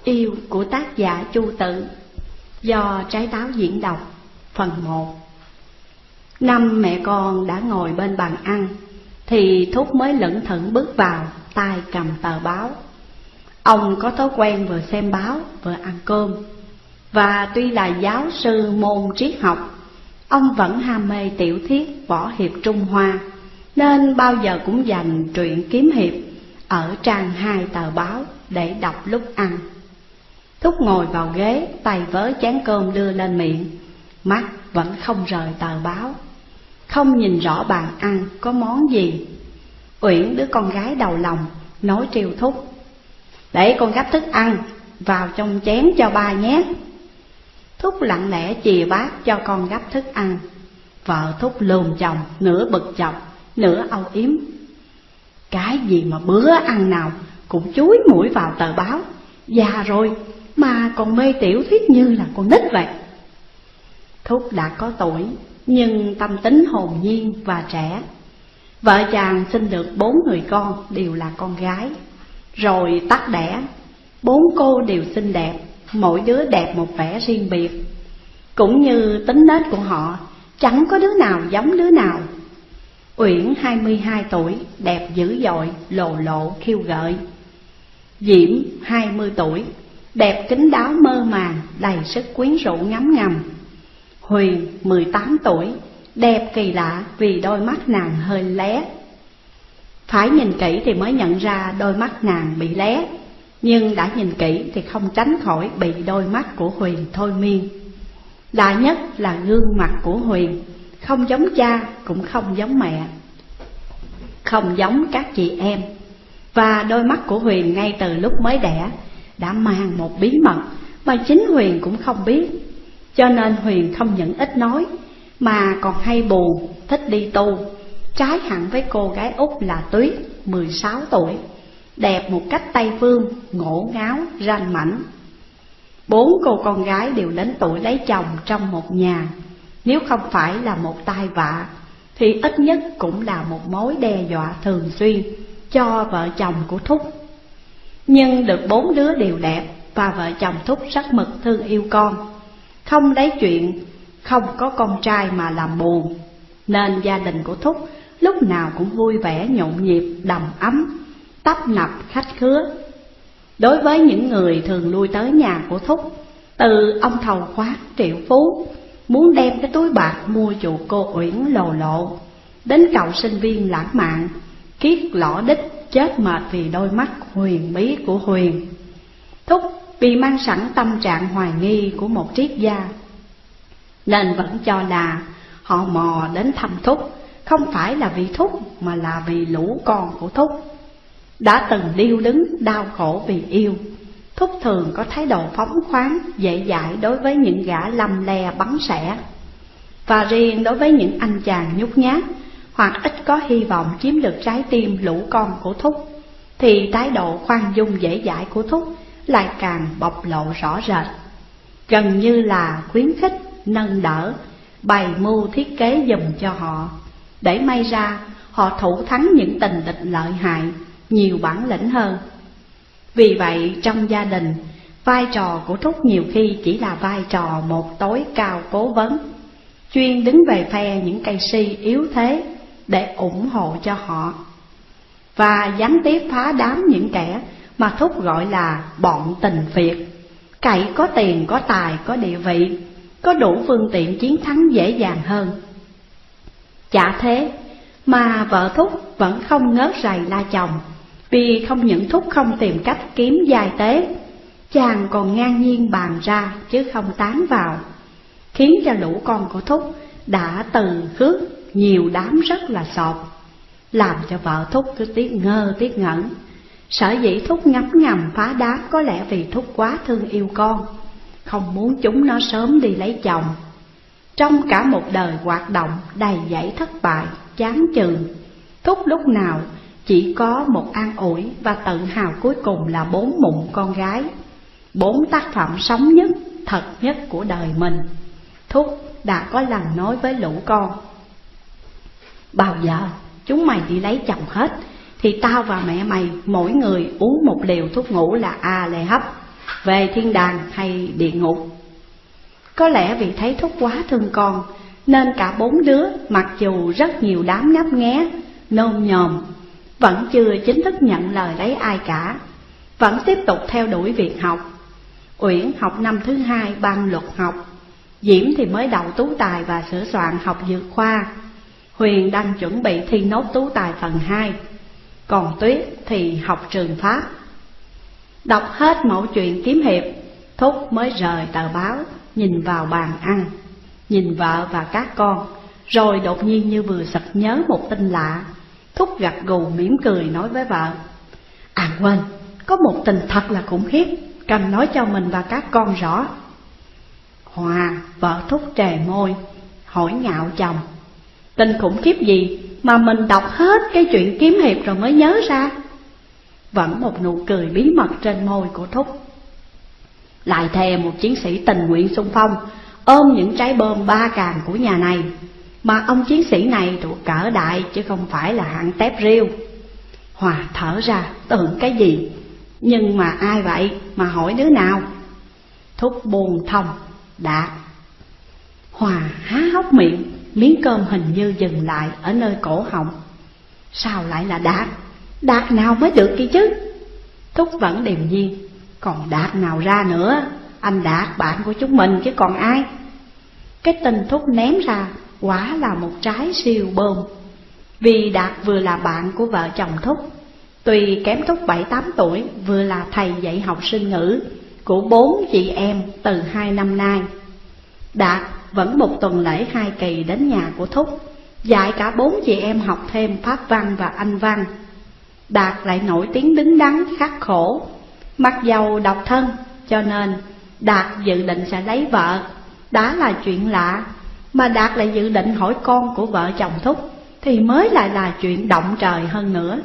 Yêu của tác giả Chu Tự, do Trái Táo diễn đọc. Phần 1. Năm mẹ con đã ngồi bên bàn ăn thì Thúc mới lững thững bước vào, tay cầm tờ báo. Ông có thói quen vừa xem báo vừa ăn cơm, và tuy là giáo sư môn triết học, ông vẫn ham mê tiểu thuyết võ hiệp Trung Hoa, nên bao giờ cũng dành truyện kiếm hiệp ở trang 2 tờ báo để đọc lúc ăn. Thúc ngồi vào ghế, tay vớ chén cơm đưa lên miệng, mắt vẫn không rời tờ báo, không nhìn rõ bàn ăn có món gì. Uyển, đứa con gái đầu lòng, nói trêu Thúc: "Để con gắp thức ăn vào trong chén cho ba nhé." Thúc lặng lẽ chìa bát cho con gắp thức ăn. Vợ Thúc lườm chồng, nửa bực chọc, nửa âu yếm: "Cái gì mà bữa ăn nào cũng chúi mũi vào tờ báo, già rồi mà còn mê tiểu thuyết như là con nít vậy." Thúc đã có tuổi, nhưng tâm tính hồn nhiên và trẻ. Vợ chàng sinh được 4 người con, đều là con gái. Rồi tắt đẻ, 4 cô đều xinh đẹp, mỗi đứa đẹp một vẻ riêng biệt. Cũng như tính nết của họ, chẳng có đứa nào giống đứa nào. Uyển 22 tuổi, đẹp dữ dội, lồ lộ khiêu gợi. Diễm 20 tuổi, đẹp kín đáo mơ màng, đầy sức quyến rũ ngấm ngầm. Huyền 18 tuổi, đẹp kỳ lạ vì đôi mắt nàng hơi lé. Phải nhìn kỹ thì mới nhận ra đôi mắt nàng bị lé, nhưng đã nhìn kỹ thì không tránh khỏi bị đôi mắt của Huyền thôi miên. Lạ nhất là gương mặt của Huyền, không giống cha cũng không giống mẹ, không giống các chị em. Và đôi mắt của Huyền ngay từ lúc mới đẻ đã mang một bí mật mà chính Huyền cũng không biết. Cho nên Huyền không những ít nói mà còn hay buồn, thích đi tu, trái hẳn với cô gái út là Tuyết 16 tuổi, đẹp một cách Tây phương, ngổ ngáo, ranh mảnh. 4 cô con gái đều đến tuổi lấy chồng trong một nhà. Nếu không phải là một tai vạ thì ít nhất cũng là một mối đe dọa thường xuyên cho vợ chồng của Thúc. Nhưng được 4 đứa đều đẹp, và vợ chồng Thúc rất mực thương yêu con, không lấy chuyện không có con trai mà làm buồn, nên gia đình của Thúc lúc nào cũng vui vẻ nhộn nhịp, đầm ấm, tấp nập khách khứa. Đối với những người thường lui tới nhà của Thúc, từ ông thầu khoát triệu phú muốn đem cái túi bạc mua chuộc cô Uyển lồ lộ, đến cậu sinh viên lãng mạn kiết lõ đích chết mệt vì đôi mắt huyền bí của Huyền, Thúc vì mang sẵn tâm trạng hoài nghi của một triết gia, nên vẫn cho là họ mò đến thăm Thúc không phải là vì Thúc mà là vì lũ con của Thúc. Đã từng điêu đứng đau khổ vì yêu, Thúc thường có thái độ phóng khoáng, dễ dãi đối với những gã lăm le bắn sẻ. Và riêng đối với những anh chàng nhút nhát hoặc ít có hy vọng chiếm được trái tim lũ con của Thúc, thì thái độ khoan dung dễ dãi của Thúc lại càng bộc lộ rõ rệt, gần như là khuyến khích, nâng đỡ, bày mưu thiết kế giùm cho họ, để may ra họ thủ thắng những tình địch lợi hại, nhiều bản lĩnh hơn. Vì vậy trong gia đình, vai trò của Thúc nhiều khi chỉ là vai trò một tối cao cố vấn, chuyên đứng về phe những cây si yếu thế để ủng hộ cho họ, và gián tiếp phá đám những kẻ mà Thúc gọi là bọn tình phiệt, cậy có tiền, có tài, có địa vị, có đủ phương tiện chiến thắng dễ dàng hơn. Chả thế mà vợ Thúc vẫn không ngớt rầy la chồng, vì không những Thúc không tìm cách kiếm giai tế, chàng còn ngang nhiên bàn ra chứ không tán vào, khiến cho lũ con của Thúc đã từ khước nhiều đám rất là sọp, làm cho vợ Thúc cứ tiếc ngơ tiếc ngẩn. Sở dĩ Thúc ngấm ngầm phá đám có lẽ vì Thúc quá thương yêu con, không muốn chúng nó sớm đi lấy chồng. Trong cả một đời hoạt động đầy dẫy thất bại, chán chường, Thúc lúc nào chỉ có một an ủi và tự hào cuối cùng là 4 mụn con gái, 4 tác phẩm sống nhất, thật nhất của đời mình. Thúc đã có lần nói với lũ con: "Bao giờ chúng mày đi lấy chồng hết thì tao và mẹ mày mỗi người uống một liều thuốc ngủ là A Lê Hấp, về thiên đàng hay địa ngục. Có lẽ vì thấy Thúc quá thương con, nên cả 4 đứa mặc dù rất nhiều đám ngấp nghé, nôn nhòm, vẫn chưa chính thức nhận lời lấy ai cả, vẫn tiếp tục theo đuổi việc học. Uyển học năm thứ 2 ban luật học, Diễm thì mới đậu tú tài và sửa soạn học dược khoa, Huyền đang chuẩn bị thi nốt tú tài phần 2, còn Tuyết thì học trường Pháp. Đọc hết mẩu chuyện kiếm hiệp, Thúc mới rời tờ báo, nhìn vào bàn ăn, nhìn vợ và các con, rồi đột nhiên như vừa sực nhớ một tin lạ. Thúc gật gù mỉm cười nói với vợ: À quên, có một tin thật là khủng khiếp, cần nói cho mình và các con rõ. Hòa, vợ Thúc trề môi, hỏi ngạo chồng: Tin khủng khiếp gì mà mình đọc hết cái chuyện kiếm hiệp rồi mới nhớ ra? Vẫn một nụ cười bí mật trên môi của Thúc. Lại thề một chiến sĩ tình nguyện xung phong ôm những trái bom 3 càng của nhà này, mà ông chiến sĩ này thuộc cỡ đại chứ không phải là hạng tép riêu. Hòa thở ra, tưởng cái gì? Nhưng mà ai vậy mà hỏi đứa nào? Thúc buồn thông: Đạt. Hòa há hốc miệng, miếng cơm hình như dừng lại ở nơi cổ họng. Sao lại là Đạt? Đạt nào mới được kia chứ? Thúc vẫn điềm nhiên: Còn Đạt nào ra nữa? Anh Đạt bạn của chúng mình chứ còn ai? Cái tin Thúc ném ra quả là một trái siêu bom. Vì Đạt vừa là bạn của vợ chồng Thúc, tuy kém Thúc 7-8 tuổi, vừa là thầy dạy học sinh ngữ của 4 chị em từ 2 năm nay. Đạt vẫn một tuần lễ 2 kỳ đến nhà của Thúc, dạy cả 4 chị em học thêm Pháp văn và Anh văn. Đạt lại nổi tiếng đứng đắn khắc khổ. Mặc dầu độc thân, cho nên Đạt dự định sẽ lấy vợ, đã là chuyện lạ. Mà Đạt lại dự định hỏi con của vợ chồng Thúc thì mới lại là chuyện động trời hơn nữa.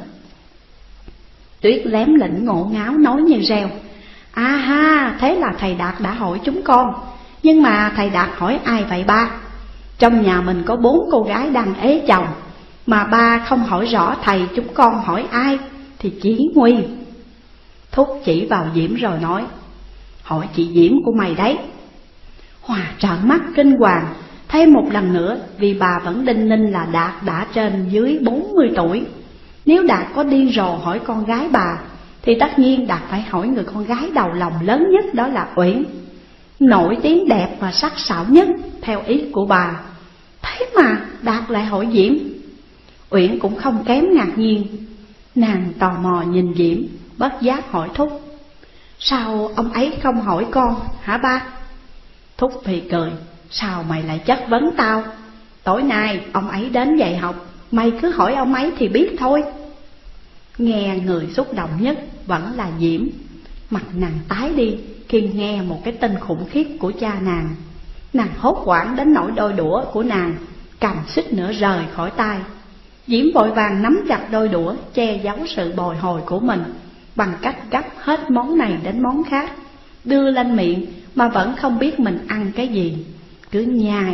Tuyết lém lỉnh ngộ ngáo nói như reo: À ha, thế là thầy Đạt đã hỏi chúng con. Nhưng mà thầy Đạt hỏi ai vậy ba? Trong nhà mình có 4 cô gái đang ế chồng, mà ba không hỏi rõ thầy chúng con hỏi ai thì chí nguy. Thúc chỉ vào Diễm rồi nói: Hỏi chị Diễm của mày đấy. Hòa trợn mắt kinh hoàng thêm một lần nữa, vì bà vẫn đinh ninh là Đạt đã trên dưới 40 tuổi. Nếu Đạt có điên rồ hỏi con gái bà, thì tất nhiên Đạt phải hỏi người con gái đầu lòng lớn nhất, đó là Uyển, nổi tiếng đẹp và sắc sảo nhất theo ý của bà. Thế mà Đạt lại hỏi Diễm. Uyển cũng không kém ngạc nhiên, nàng tò mò nhìn Diễm, bất giác hỏi Thúc: Sao ông ấy không hỏi con hả ba? Thúc thì cười: Sao mày lại chất vấn tao? Tối nay ông ấy đến dạy học, mày cứ hỏi ông ấy thì biết thôi. Nghe người xúc động nhất vẫn là Diễm. Mặt nàng tái đi khi nghe một cái tin khủng khiếp của cha nàng. Nàng hốt hoảng đến nỗi đôi đũa của nàng cầm suýt nữa rời khỏi tay. Diễm vội vàng nắm chặt đôi đũa, che giấu sự bồi hồi của mình bằng cách gắp hết món này đến món khác, đưa lên miệng mà vẫn không biết mình ăn cái gì, cứ nhai.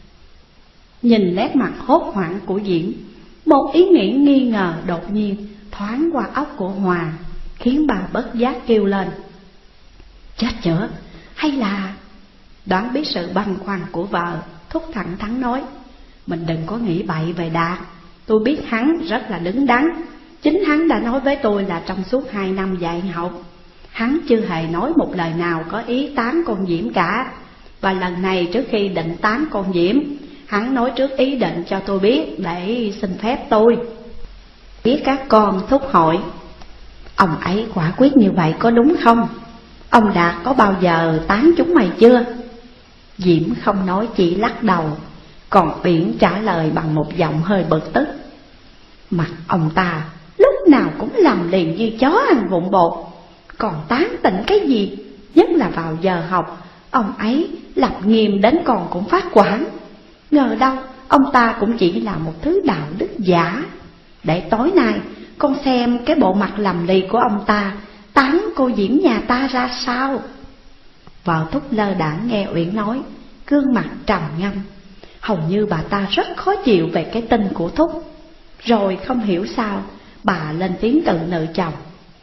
Nhìn nét mặt hốt hoảng của Diễm, một ý nghĩ nghi ngờ đột nhiên thoáng qua óc của Hòa, khiến bà bất giác kêu lên: Chết chữa, hay là... Đoán biết sự băn khoăn của vợ, Thúc thẳng thắn nói: Mình đừng có nghĩ bậy về Đạt. Tôi biết hắn rất là đứng đắn. Chính hắn đã nói với tôi là trong suốt 2 năm dạy học, hắn chưa hề nói một lời nào có ý tán con Diễm cả. Và lần này trước khi định tán con Diễm, hắn nói trước ý định cho tôi biết để xin phép tôi. Biết các con, Thúc hỏi: Ông ấy quả quyết như vậy có đúng không? Ông Đạt có bao giờ tán chúng mày chưa? Diễm không nói, chỉ lắc đầu. Còn Uyển trả lời bằng một giọng hơi bực tức: Mặt ông ta lúc nào cũng làm liền như chó ăn vụn bột, còn tán tỉnh cái gì? Nhất là vào giờ học, ông ấy lập nghiêm đến còn cũng phát quản. Ngờ đâu ông ta cũng chỉ là một thứ đạo đức giả. Để tối nay con xem cái bộ mặt lầm lì của ông ta tán cô Diễm nhà ta ra sao. Vợ Thúc lơ đãng nghe Uyển nói, gương mặt trầm ngâm. Hầu như bà ta rất khó chịu về cái tin của Thúc. Rồi không hiểu sao bà lên tiếng tự nự chồng: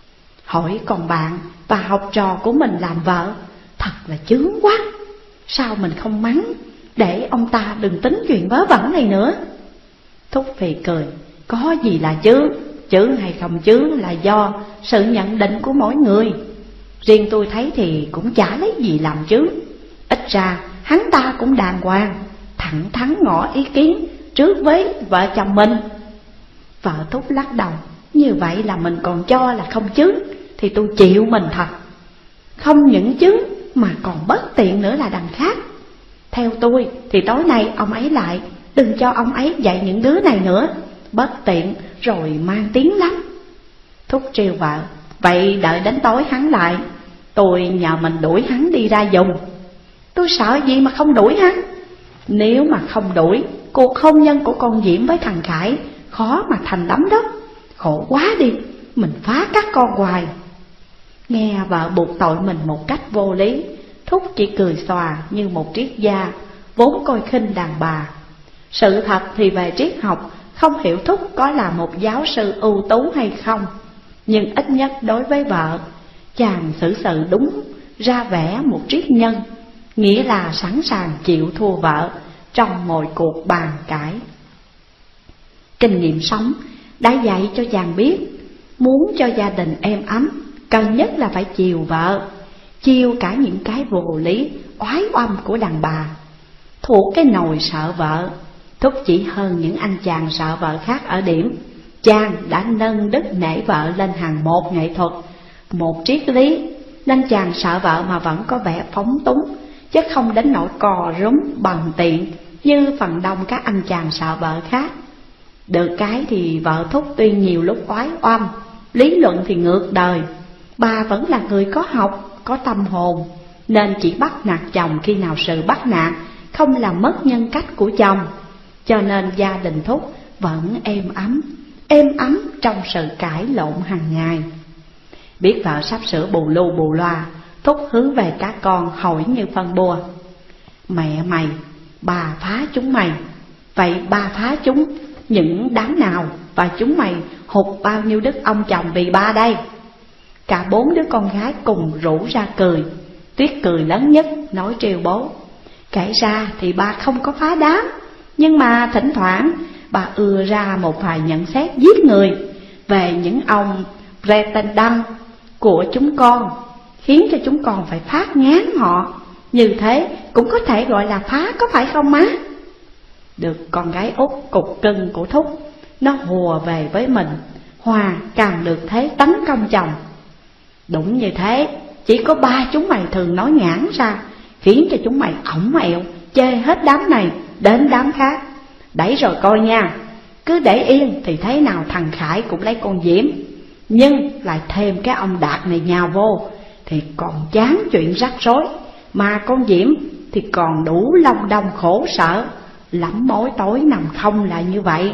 hỏi còn bạn và học trò của mình làm vợ, thật là chướng quá. Sao mình không mắng để ông ta đừng tính chuyện vớ vẩn này nữa? Thúc phì cười, có gì là chướng hay không chướng là do sự nhận định của mỗi người. Riêng tôi thấy thì cũng chả lấy gì làm chướng. Ít ra hắn ta cũng đàng hoàng, thẳng thắn ngỏ ý kiến trước với vợ chồng mình. Vợ Thúc lắc đầu, như vậy là mình còn cho là không chướng, thì tôi chịu mình thật. Không những chướng mà còn bất tiện nữa là đằng khác. Theo tôi thì tối nay ông ấy lại, đừng cho ông ấy dạy những đứa này nữa, bất tiện rồi mang tiếng lắm. Thúc trêu vợ, vậy đợi đến tối hắn lại, tôi nhờ mình đuổi hắn đi ra dùng. Tôi sợ gì mà không đuổi hắn? Nếu mà không đuổi, cuộc hôn nhân của con Diễm với thằng Khải khó mà thành lắm đó. Khổ quá đi, mình phá các con hoài. Nghe vợ buộc tội mình một cách vô lý, Thúc chỉ cười xòa như một triết gia vốn coi khinh đàn bà. Sự thật thì về triết học, không hiểu Thúc có là một giáo sư ưu tú hay không, nhưng ít nhất đối với vợ, chàng xử sự đúng, ra vẻ một triết nhân, nghĩa là sẵn sàng chịu thua vợ trong mọi cuộc bàn cãi. Kinh nghiệm sống đã dạy cho chàng biết, muốn cho gia đình êm ấm, cần nhất là phải chiều vợ, chiều cả những cái vô lý, oái oăm của đàn bà. Thuộc cái nồi sợ vợ, Thúc chỉ hơn những anh chàng sợ vợ khác ở điểm, chàng đã nâng đức nể vợ lên hàng một nghệ thuật, một triết lý, nên chàng sợ vợ mà vẫn có vẻ phóng túng, chứ không đến nỗi cò rúm bằng tiện như phần đông các anh chàng sợ vợ khác. Được cái thì vợ Thúc tuy nhiều lúc oái oăm, lý luận thì ngược đời, bà vẫn là người có học, có tâm hồn, nên chỉ bắt nạt chồng khi nào sự bắt nạt không làm mất nhân cách của chồng. Cho nên gia đình Thúc vẫn êm ấm trong sự cãi lộn hàng ngày. Biết vợ sắp sửa bù lu bù loa, Thúc hướng về các con hỏi như phân bua. Mẹ mày, bà phá chúng mày, vậy bà phá chúng những đám nào, và chúng mày hụt bao nhiêu đức ông chồng vì ba đây? Cả 4 đứa con gái cùng rủ ra cười. Tuyết cười lớn nhất, nói trêu bố. Kể ra thì bà không có phá đám, nhưng mà thỉnh thoảng bà ưa ra một vài nhận xét giết người về những ông pretendant của chúng con, khiến cho chúng con phải phát ngán họ. Như thế cũng có thể gọi là phá, có phải không má? Được con gái út cục cưng của Thúc, nó hùa về với mình, Hòa càng được thế tấn công chồng. Đúng như thế, chỉ có ba chúng mày thường nói ngãng ra, khiến cho chúng mày ỏng ẹo, chê hết đám này đến đám khác. Đấy rồi coi nha, cứ để yên thì thế nào thằng Khải cũng lấy con Diễm, nhưng lại thêm cái ông Đạt này nhào vô thì còn chán chuyện rắc rối, mà con Diễm thì còn đủ long đong khổ sở, lắm mối tối nằm không là như vậy.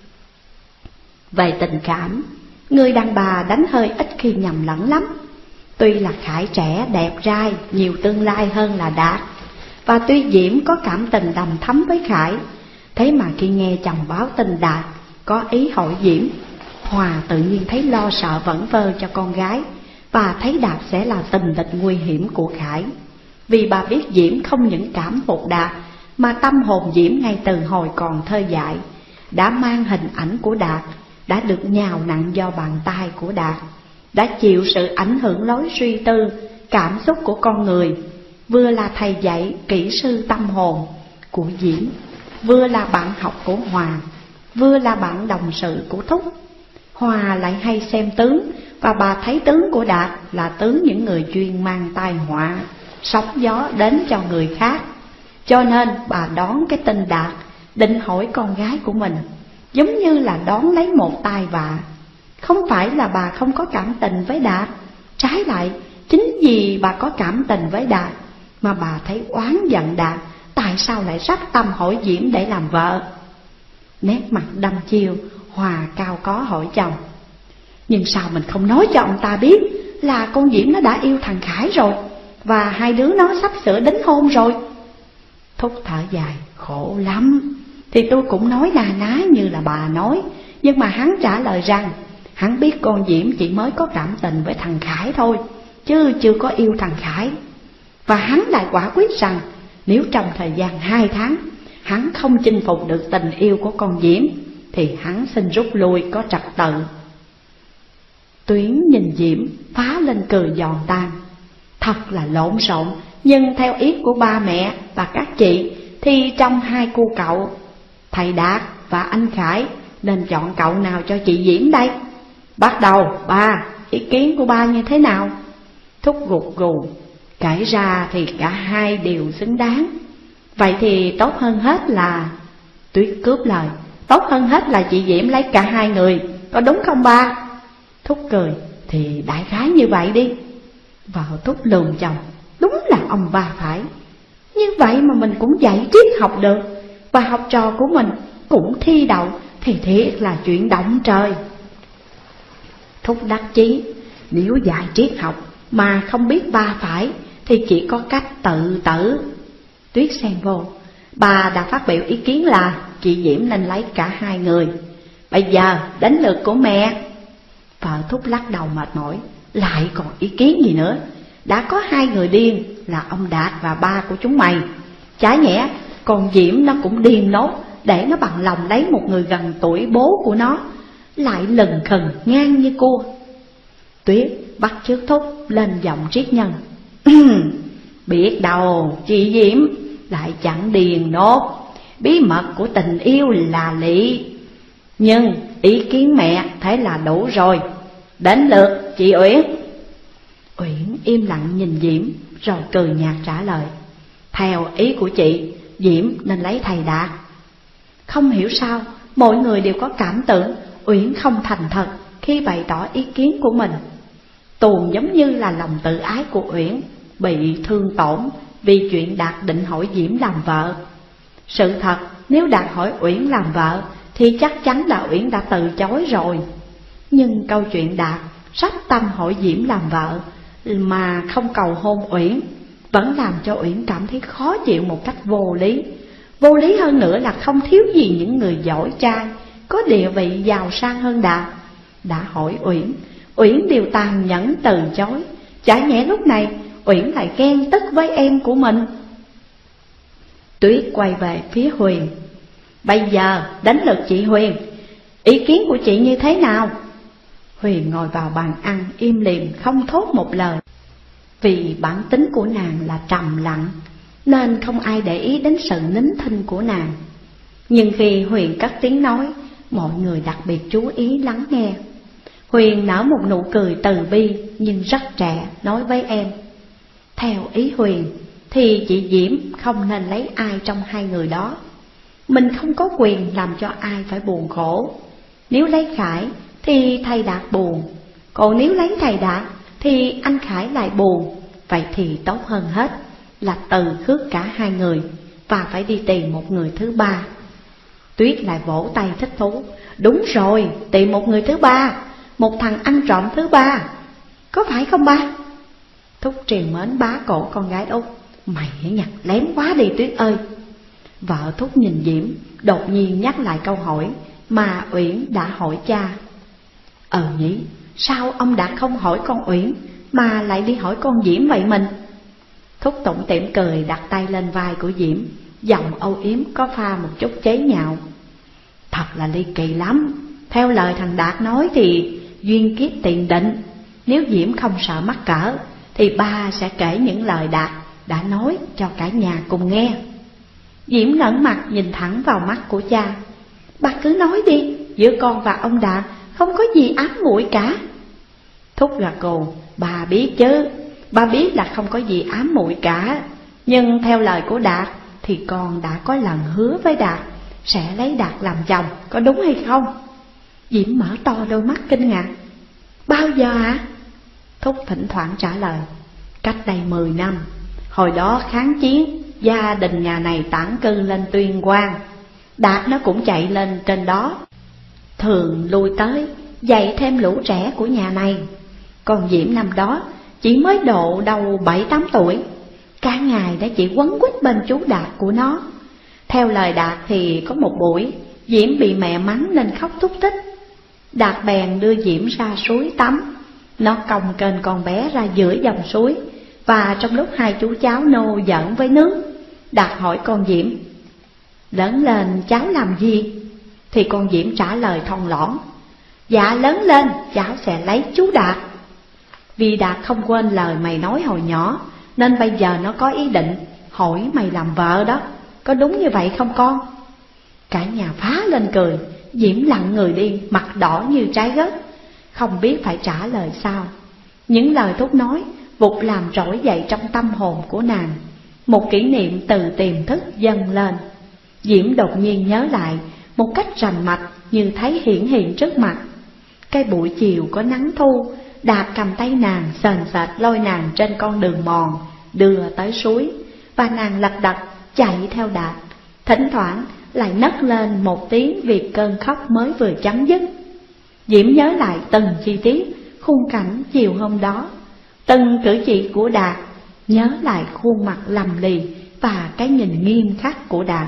Về tình cảm, người đàn bà đánh hơi ít khi nhầm lẫn lắm. Tuy là Khải trẻ, đẹp trai, nhiều tương lai hơn là Đạt, và tuy Diễm có cảm tình đầm thắm với Khải, thế mà khi nghe chồng báo tin Đạt có ý hỏi Diễm, Hòa tự nhiên thấy lo sợ vẩn vơ cho con gái, và thấy Đạt sẽ là tình địch nguy hiểm của Khải. Vì bà biết Diễm không những cảm phục Đạt, mà tâm hồn Diễm ngay từ hồi còn thơ dại đã mang hình ảnh của Đạt, đã được nhào nặn do bàn tay của Đạt, đã chịu sự ảnh hưởng lối suy tư, cảm xúc của con người, vừa là thầy dạy, kỹ sư tâm hồn của Diễm, vừa là bạn học của Hòa, vừa là bạn đồng sự của Thúc. Hòa lại hay xem tướng, và bà thấy tướng của Đạt là tướng những người chuyên mang tai họa, sóng gió đến cho người khác. Cho nên bà đón cái tin Đạt, định hỏi con gái của mình, giống như là đón lấy một tai vạ. Không phải là bà không có cảm tình với Đạt, trái lại, chính vì bà có cảm tình với Đạt mà bà thấy oán giận Đạt tại sao lại sắp tâm hỏi Diễm để làm vợ. Nét mặt đăm chiêu, Hòa cao có hỏi chồng, nhưng sao mình không nói cho ông ta biết là con Diễm nó đã yêu thằng Khải rồi, và hai đứa nó sắp sửa đính hôn rồi? Thúc thở dài, khổ lắm. Thì tôi cũng nói na ná như là bà nói, nhưng mà hắn trả lời rằng hắn biết con Diễm chỉ mới có cảm tình với thằng Khải thôi, chứ chưa có yêu thằng Khải. Và hắn lại quả quyết rằng nếu trong thời gian 2 tháng hắn không chinh phục được tình yêu của con Diễm thì hắn xin rút lui có trật tự. Tuyến nhìn Diễm phá lên cười giòn tan. Thật là lộn xộn, nhưng theo ý của ba mẹ và các chị thì trong hai cô cậu, thầy Đạt và anh Khải, nên chọn cậu nào cho chị Diễm đây? Bắt đầu, ba, ý kiến của ba như thế nào? Thúc gục gù, kể ra thì cả hai đều xứng đáng. Vậy thì tốt hơn hết là... Tuyết cướp lời, tốt hơn hết là chị Diễm lấy cả hai người, có đúng không ba? Thúc cười, thì đại khái như vậy đi. Vợ Thúc lườm chồng, đúng là ông ba phải. Như vậy mà mình cũng dạy triết học được, và học trò của mình cũng thi đậu, thì thiệt là chuyện động trời. Thúc đắc chí, nếu dạy triết học mà không biết ba phải thì chỉ có cách tự tử. Tuyết xen vô, bà đã phát biểu ý kiến là chị Diễm nên lấy cả hai người. Bây giờ đến lượt của mẹ. Vợ Thúc lắc đầu mệt mỏi, lại còn ý kiến gì nữa? Đã có hai người điên là ông Đạt và ba của chúng mày. Chả nhẽ còn Diễm nó cũng điên nốt, để nó bằng lòng lấy một người gần tuổi bố của nó, lại lừng khừng ngang như cua. Tuyết bắt chước Thúc lên giọng triết nhân. Biết đâu chị Diễm lại chẳng điền nốt, bí mật của tình yêu là lị. Nhưng ý kiến mẹ thế là đủ rồi. Đến lượt chị Uyển. Uyển im lặng nhìn Diễm rồi cười nhạt trả lời, theo ý của chị, Diễm nên lấy thầy Đạt. Không hiểu sao mọi người đều có cảm tưởng Uyển không thành thật khi bày tỏ ý kiến của mình. Tuồn giống như là lòng tự ái của Uyển bị thương tổn vì chuyện Đạt định hỏi Diễm làm vợ. Sự thật, nếu Đạt hỏi Uyển làm vợ thì chắc chắn là Uyển đã từ chối rồi. Nhưng câu chuyện Đạt sách tâm hỏi Diễm làm vợ mà không cầu hôn Uyển vẫn làm cho Uyển cảm thấy khó chịu một cách vô lý. Vô lý hơn nữa là không thiếu gì những người giỏi trai, có địa vị giàu sang hơn Đạt đã hỏi Uyển, Uyển đều tàn nhẫn từ chối. Chả nhẽ lúc này Uyển lại ghen tức với em của mình. Tuyết quay về phía Huyền. Bây giờ đến lượt chị Huyền, ý kiến của chị như thế nào? Huyền ngồi vào bàn ăn im lìm không thốt một lời. Vì bản tính của nàng là trầm lặng nên không ai để ý đến sự nín thinh của nàng. Nhưng khi Huyền cất tiếng nói, mọi người đặc biệt chú ý lắng nghe. Huyền nở một nụ cười từ bi nhưng rất trẻ, nói với em, theo ý Huyền thì chị Diễm không nên lấy ai trong hai người đó. Mình không có quyền làm cho ai phải buồn khổ. Nếu lấy Khải thì thầy Đạt buồn, còn nếu lấy thầy Đạt thì anh Khải lại buồn. Vậy thì tốt hơn hết là từ khước cả hai người và phải đi tìm một người thứ ba. Tuyết lại vỗ tay thích thú, đúng rồi, tìm một người thứ ba, một thằng ăn trộm thứ ba, có phải không ba? Thúc triền mến bá cổ con gái út, mày nhặt lém quá đi Tuyết ơi. Vợ Thúc nhìn Diễm, đột nhiên nhắc lại câu hỏi mà Uyển đã hỏi cha. Nhỉ, sao ông Đạt không hỏi con Uyển mà lại đi hỏi con Diễm vậy mình? Thúc tủm tỉm cười đặt tay lên vai của Diễm, giọng âu yếm có pha một chút chế nhạo. Thật là ly kỳ lắm. Theo lời thằng Đạt nói thì duyên kiếp tiền định. Nếu Diễm không sợ mắc cỡ thì ba sẽ kể những lời Đạt đã nói cho cả nhà cùng nghe. Diễm ngẩng mặt nhìn thẳng vào mắt của cha. Ba cứ nói đi, giữa con và ông Đạt không có gì ám muội cả. Thúc gật gù, bà biết chứ, ba biết là không có gì ám muội cả. Nhưng theo lời của Đạt thì con đã có lần hứa với Đạt sẽ lấy Đạt làm chồng, có đúng hay không? Diễm mở to đôi mắt kinh ngạc. Bao giờ hả? Thúc thỉnh thoảng trả lời, cách đây 10 năm. Hồi đó kháng chiến, gia đình nhà này tản cư lên Tuyên Quang, Đạt nó cũng chạy lên trên đó, thường lui tới dạy thêm lũ trẻ của nhà này. Còn Diễm năm đó chỉ mới độ đầu 7-8 tuổi, cả ngày đã chỉ quấn quýt bên chú Đạt của nó. Theo lời Đạt thì có một buổi Diễm bị mẹ mắng nên khóc thúc thích. Đạt bèn đưa Diễm ra suối tắm. Nó còng kềnh con bé ra giữa dòng suối, và trong lúc hai chú cháu nô giỡn với nước, Đạt hỏi con Diễm: lớn lên cháu làm gì? Thì con Diễm trả lời thon lõn: dạ lớn lên cháu sẽ lấy chú Đạt. Vì Đạt không quên lời mày nói hồi nhỏ, nên bây giờ nó có ý định hỏi mày làm vợ đó. Có đúng như vậy không con? Cả nhà phá lên cười. Diễm lặng người đi, mặt đỏ như trái gấc, không biết phải trả lời sao. Những lời Thúc nói vụt làm trỗi dậy trong tâm hồn của nàng. Một kỷ niệm từ tiềm thức dâng lên. Diễm đột nhiên nhớ lại một cách rành mạch, như thấy hiển hiện trước mặt. Cái buổi chiều có nắng thu, Đạt cầm tay nàng sền sệt lôi nàng trên con đường mòn đưa tới suối, và nàng lật đật chạy theo Đạt, thỉnh thoảng lại nấc lên một tiếng vì cơn khóc mới vừa chấm dứt. Diễm nhớ lại từng chi tiết khung cảnh chiều hôm đó, từng cử chỉ của Đạt, nhớ lại khuôn mặt lầm lì và cái nhìn nghiêm khắc của Đạt.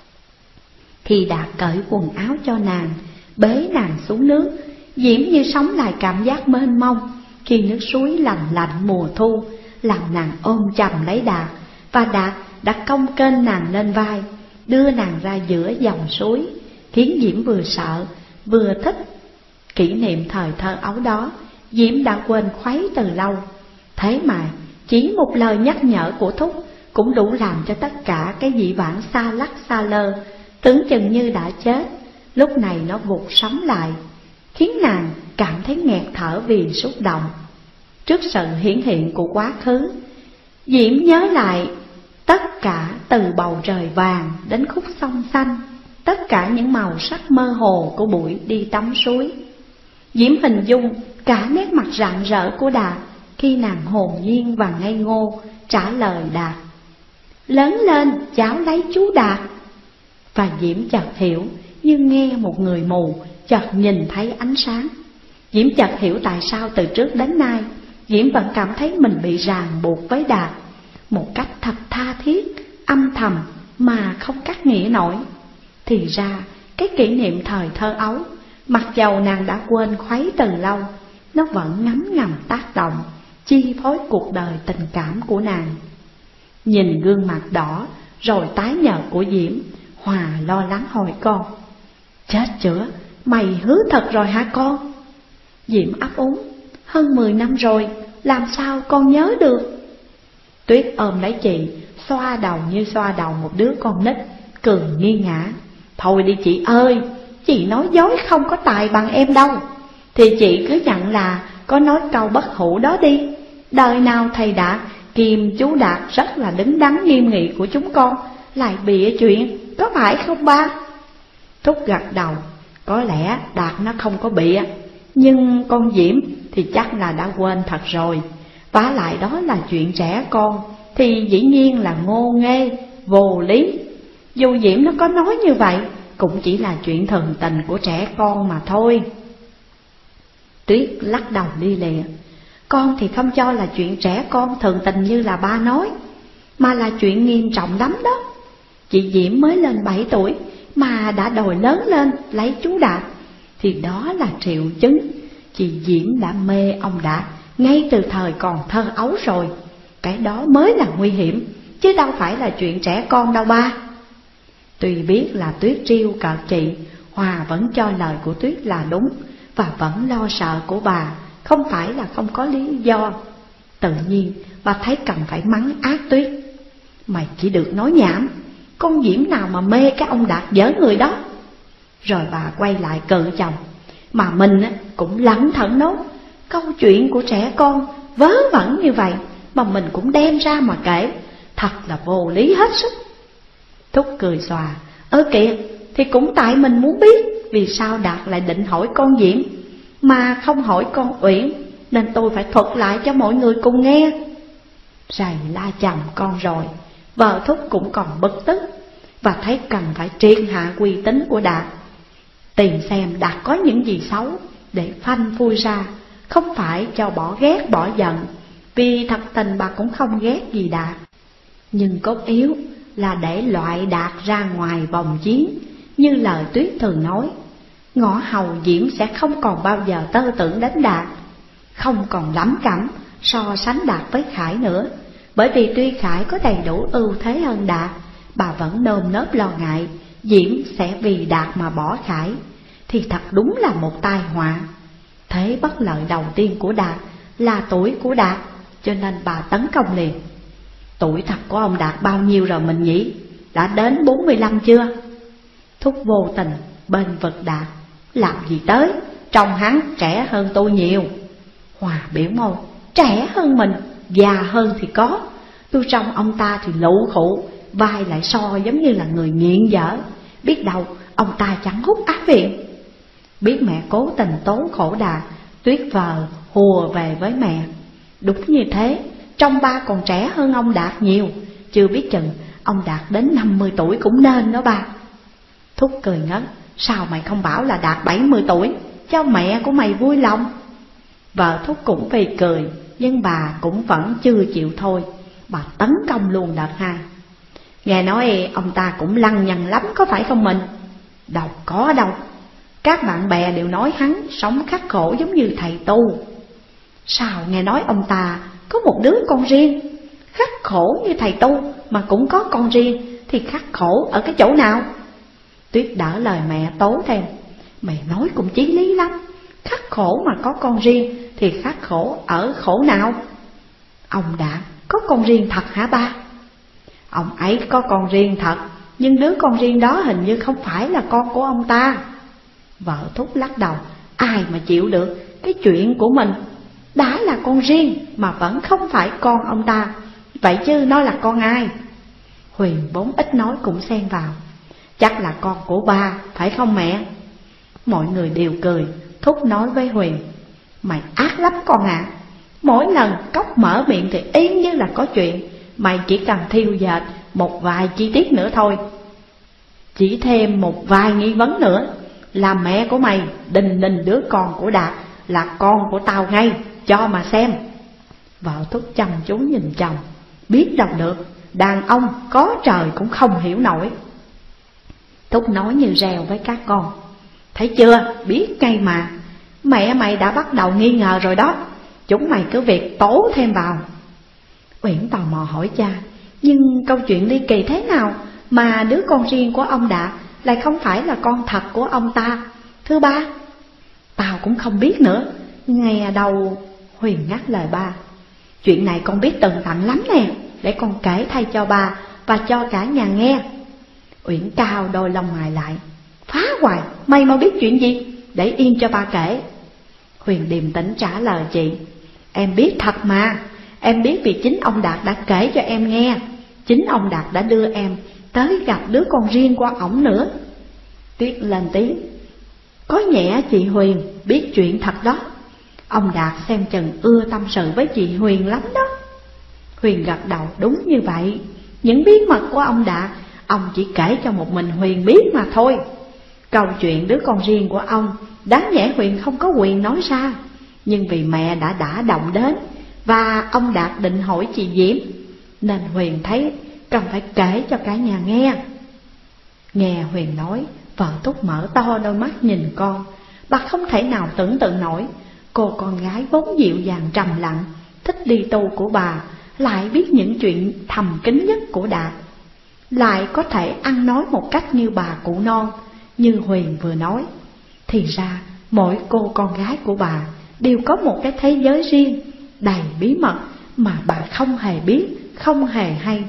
Khi Đạt cởi quần áo cho nàng, bế nàng xuống nước, Diễm như sống lại cảm giác mênh mông khi nước suối lạnh lạnh mùa thu làm nàng ôm chầm lấy Đạt, và Đạt đã cong kênh nàng lên vai, đưa nàng ra giữa dòng suối, khiến Diễm vừa sợ vừa thích. Kỷ niệm thời thơ ấu đó Diễm đã quên khuấy từ lâu. Thế mà chỉ một lời nhắc nhở của Thúc cũng đủ làm cho tất cả cái dị vãng xa lắc xa lơ, tưởng chừng như đã chết, lúc này nó vụt sống lại, khiến nàng cảm thấy nghẹt thở vì xúc động. Trước sự hiển hiện của quá khứ, Diễm nhớ lại tất cả từ bầu trời vàng đến khúc sông xanh, tất cả những màu sắc mơ hồ của buổi đi tắm suối. Diễm hình dung cả nét mặt rạng rỡ của Đạt khi nàng hồn nhiên và ngây ngô trả lời Đạt: lớn lên cháu lấy chú Đạt. Và Diễm chợt hiểu như nghe một người mù chợt nhìn thấy ánh sáng. Diễm chợt hiểu tại sao từ trước đến nay Diễm vẫn cảm thấy mình bị ràng buộc với Đạt một cách thật tha thiết, âm thầm mà không cắt nghĩa nổi. Thì ra cái kỷ niệm thời thơ ấu, mặc dầu nàng đã quên khuấy từ lâu, nó vẫn ngấm ngầm tác động, chi phối cuộc đời tình cảm của nàng. Nhìn gương mặt đỏ rồi tái nhợt của Diễm, Hòa lo lắng hỏi con: chết chữa, mày hứa thật rồi hả con? Diễm ấp úng: hơn 10 năm rồi, làm sao con nhớ được? Tuyết ôm lấy chị, xoa đầu như xoa đầu một đứa con nít, cười nghiêng ngã: thôi đi chị ơi, chị nói dối không có tài bằng em đâu. Thì chị cứ nhận là có nói câu bất hủ đó đi. Đời nào thầy Đạt kìm chú Đạt rất là đứng đắn nghiêm nghị của chúng con lại bịa chuyện, có phải không ba? Thúc gật đầu: có lẽ Đạt nó không có bịa, nhưng con Diễm thì chắc là đã quên thật rồi. Vả lại đó là chuyện trẻ con thì dĩ nhiên là ngô nghê, vô lý. Dù Diễm nó có nói như vậy cũng chỉ là chuyện thường tình của trẻ con mà thôi. Tuyết lắc đầu li lịa: con thì không cho là chuyện trẻ con thường tình như là ba nói, mà là chuyện nghiêm trọng lắm đó. Chị Diễm mới lên 7 tuổi mà đã đòi lớn lên lấy chú Đạt, thì đó là triệu chứng chị Diễm đã mê ông Đạt ngay từ thời còn thơ ấu rồi. Cái đó mới là nguy hiểm, chứ đâu phải là chuyện trẻ con đâu ba. Tuy biết là Tuyết trêu cợt chị, Hòa vẫn cho lời của Tuyết là đúng, và vẫn lo sợ của bà không phải là không có lý do. Tự nhiên bà thấy cần phải mắng ác Tuyết: mày chỉ được nói nhảm, con Diễm nào mà mê cái ông Đạt dở người đó. Rồi bà quay lại cự chồng: mà mình cũng lẩn thận nốt, câu chuyện của trẻ con vớ vẩn như vậy mà mình cũng đem ra mà kể, thật là vô lý hết sức. Thúc cười xòa: kìa, thì cũng tại mình muốn biết vì sao Đạt lại định hỏi con Diễm mà không hỏi con Uyển, nên tôi phải thuật lại cho mọi người cùng nghe. Rầy la chồng con rồi, vợ Thúc cũng còn bực tức, và thấy cần phải triệt hạ uy tín của Đạt, tìm xem Đạt có những gì xấu để phanh phui ra, không phải cho bỏ ghét bỏ giận, vì thật tình bà cũng không ghét gì Đạt. Nhưng cốt yếu là để loại Đạt ra ngoài vòng chiến, như lời Tuyết thường nói. Ngõ hầu Diễm sẽ không còn bao giờ tơ tưởng đến Đạt, không còn lắm cảm so sánh Đạt với Khải nữa. Bởi vì tuy Khải có đầy đủ ưu thế hơn Đạt, bà vẫn nơm nớp lo ngại Diễm sẽ vì Đạt mà bỏ Khải, thì thật đúng là một tai họa. Thế bất lợi đầu tiên của Đạt là tuổi của Đạt, cho nên bà tấn công liền. Tuổi thật của ông Đạt bao nhiêu rồi mình nhỉ? Đã đến 45 chưa? Thúc vô tình bên vực Đạt: làm gì tới, trông hắn trẻ hơn tôi nhiều. Hòa biểu môi: trẻ hơn mình, già hơn thì có. Tôi trông ông ta thì lụ khụ, vai lại so giống như là người nghiện dở. Biết đâu ông ta chẳng hút ác viện. Biết mẹ cố tình tố khổ Đạt, Tuyết vờ hùa về với mẹ: đúng như thế, trong ba còn trẻ hơn ông Đạt nhiều. Chưa biết chừng ông Đạt đến 50 tuổi cũng nên đó ba. Thúc cười ngất: sao mày không bảo là Đạt 70 tuổi, cho mẹ của mày vui lòng. Vợ Thúc cũng vì cười, nhưng bà cũng vẫn chưa chịu thôi. Bà tấn công luôn đợt hai: nghe nói ông ta cũng lăng nhăng lắm có phải không mình? Đâu có đâu, các bạn bè đều nói hắn sống khắc khổ giống như thầy tu. Sao nghe nói ông ta có một đứa con riêng? Khắc khổ như thầy tu mà cũng có con riêng, thì khắc khổ ở cái chỗ nào? Tuyết đỡ lời mẹ tố thêm: mày nói cũng chí lý lắm, khắc khổ mà có con riêng thì khắc khổ ở khổ nào? Ông Đạt có con riêng thật hả ba? Ông ấy có con riêng thật, nhưng đứa con riêng đó hình như không phải là con của ông ta. Vợ Thúc lắc đầu: ai mà chịu được cái chuyện của mình đã là con riêng mà vẫn không phải con ông ta, vậy chứ nó là con ai? Huyền vốn ít nói cũng xen vào: chắc là con của ba, phải không mẹ? Mọi người đều cười. Thúc nói với Huyền: mày ác lắm con ạ. Mỗi lần Cốc mở miệng thì y như là có chuyện. Mày chỉ cần thiêu dệt một vài chi tiết nữa thôi, chỉ thêm một vài nghi vấn nữa là mẹ của mày đinh ninh đứa con của Đạt là con của tao ngay, cho mà xem. Vợ Thúc chăm chú nhìn chồng: biết đâu được, đàn ông có trời cũng không hiểu nổi. Thúc nói như rèo với các con: thấy chưa, biết ngay mà. Mẹ mày đã bắt đầu nghi ngờ rồi đó, chúng mày cứ việc tố thêm vào. Uyển tò mò hỏi cha: nhưng câu chuyện ly kỳ thế nào mà đứa con riêng của ông Đạt lại không phải là con thật của ông ta, thưa ba? Tao cũng không biết nữa, nghe đâu. Huyền ngắt lời ba: chuyện này con biết tường tận lắm nè, để con kể thay cho ba và cho cả nhà nghe. Uyển cao đôi lông mày lại: phá hoài, mày mau biết chuyện gì, để yên cho ba kể. Huyền điềm tĩnh trả lời chị: em biết thật mà, em biết vì chính ông Đạt đã kể cho em nghe. Chính ông Đạt đã đưa em tới gặp đứa con riêng của ổng nữa. Tuyết lên tiếng: có nhẹ chị Huyền biết chuyện thật đó. Ông Đạt xem chừng ưa tâm sự với chị Huyền lắm đó. Huyền gật đầu: đúng như vậy. Những bí mật của ông Đạt, ông chỉ kể cho một mình Huyền biết mà thôi. Câu chuyện đứa con riêng của ông, đáng nhẽ Huyền không có quyền nói ra, nhưng vì mẹ đã động đến và ông Đạt định hỏi chị Diễm, nên Huyền thấy cần phải kể cho cả nhà nghe. Nghe Huyền nói, vợ Túc mở to đôi mắt nhìn con. Bà không thể nào tưởng tượng nổi cô con gái vốn dịu dàng trầm lặng, thích đi tu của bà lại biết những chuyện thầm kín nhất của Đạt, lại có thể ăn nói một cách như bà cụ non, như Huyền vừa nói. Thì ra mỗi cô con gái của bà đều có một cái thế giới riêng, đầy bí mật mà bà không hề biết, không hề hay.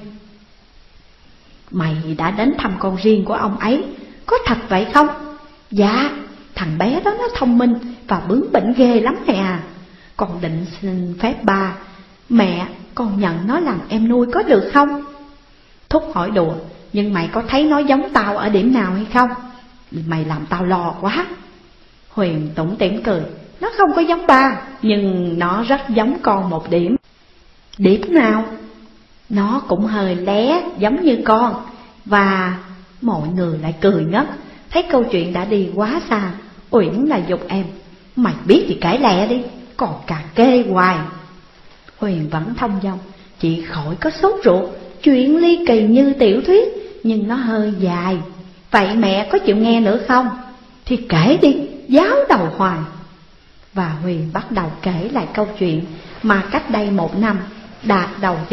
Mày đã đến thăm con riêng của ông ấy, có thật vậy không? Dạ, thằng bé đó nó thông minh và bướng bỉnh ghê lắm nè à. Con định xin phép ba, mẹ con nhận nó làm em nuôi có được không? Thúc hỏi đùa, nhưng mày có thấy nó giống tao ở điểm nào hay không? Mày làm tao lo quá. Huyền tủm tỉm cười, nó không có giống ba, nhưng nó rất giống con một điểm. Điểm nào? Nó cũng hơi lé giống như con. Và mọi người lại cười ngất. Thấy câu chuyện đã đi quá xa, Uyển là giục em: mày biết thì kể lẹ đi, còn cà kê hoài. Huyền vẫn thông dong: chị khỏi có sốt ruột, chuyện ly kỳ như tiểu thuyết, nhưng nó hơi dài. Vậy mẹ có chịu nghe nữa không? Thì kể đi, giáo đầu hoài. Và Huyền bắt đầu kể lại câu chuyện mà cách đây 1 năm Đạt đầu